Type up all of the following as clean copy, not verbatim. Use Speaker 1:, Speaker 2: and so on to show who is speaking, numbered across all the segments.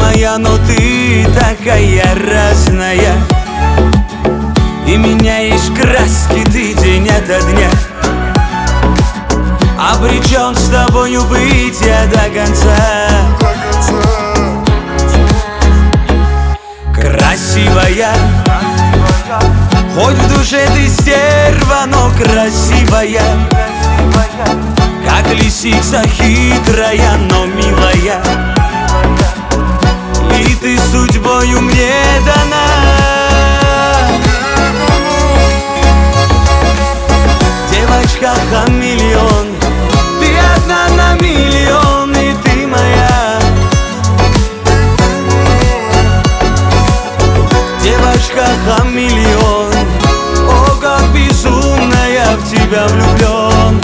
Speaker 1: моя, но ты такая разная, и меняешь краски ты день ото дня. Обречен с тобою быть я до конца. Красивая, хоть в душе ты стерва, но красивая, как лисица хитрая, но милая. И ты судьбою мне дана. Девочка-хамелеон, ты одна на миллион, и ты моя. Девочка-хамелеон, о, как безумно я в тебя влюблен.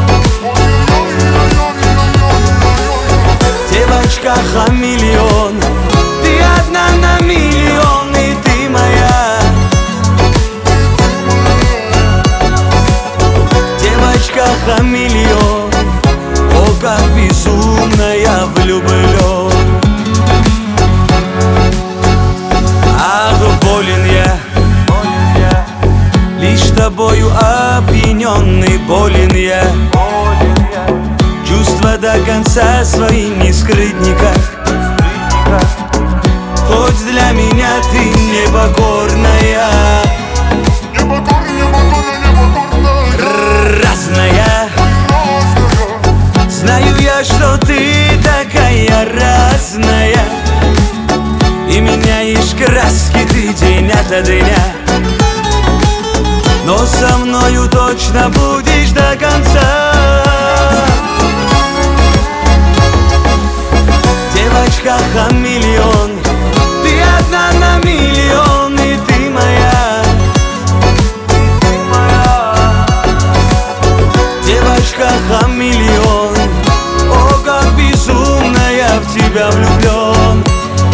Speaker 1: Девочка-хамелеон, ты одна на миллион, и ты моя. Девочка-хамелеон, о, как безумно я влюблен. Ах, болен я, лишь тобою опьяненный, болен я. Чувства до конца свои не скрыть никак. Хоть для меня ты непокорная, разная. Знаю я, что ты такая разная, и меняешь краски ты день ото дня. Но со мною точно будешь до конца. Девочка-хамелеон, ты одна на миллион, и ты моя. Девочка-хамелеон, о, как безумно я в тебя влюблен.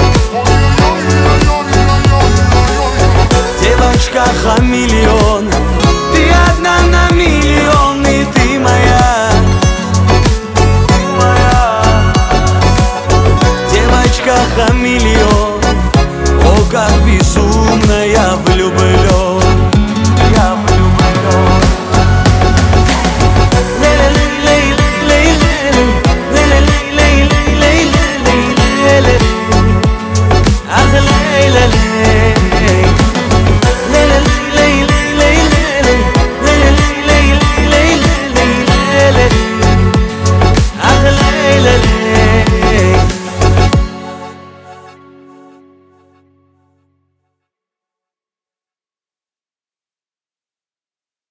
Speaker 1: Девочка-хамелеон, ты одна на миллион, и ты моя. Девочка-хамелеон, о, как безумно я влюблен.